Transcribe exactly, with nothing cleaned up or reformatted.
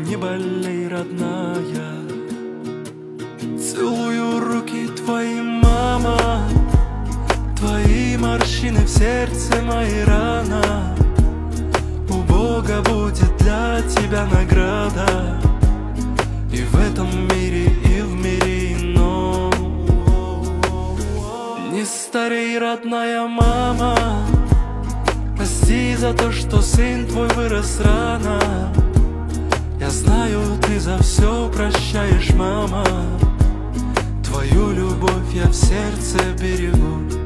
не болей, родная. Целую руки твои, мама, твои морщины в сердце, мои рана. У Бога будет для тебя награда, и в этом мире, и в мире ином. Не старей, родная мама, прости за то, что сын твой вырос рано. Я знаю, ты за все прощаешь, мама. Твою любовь я в сердце берегу.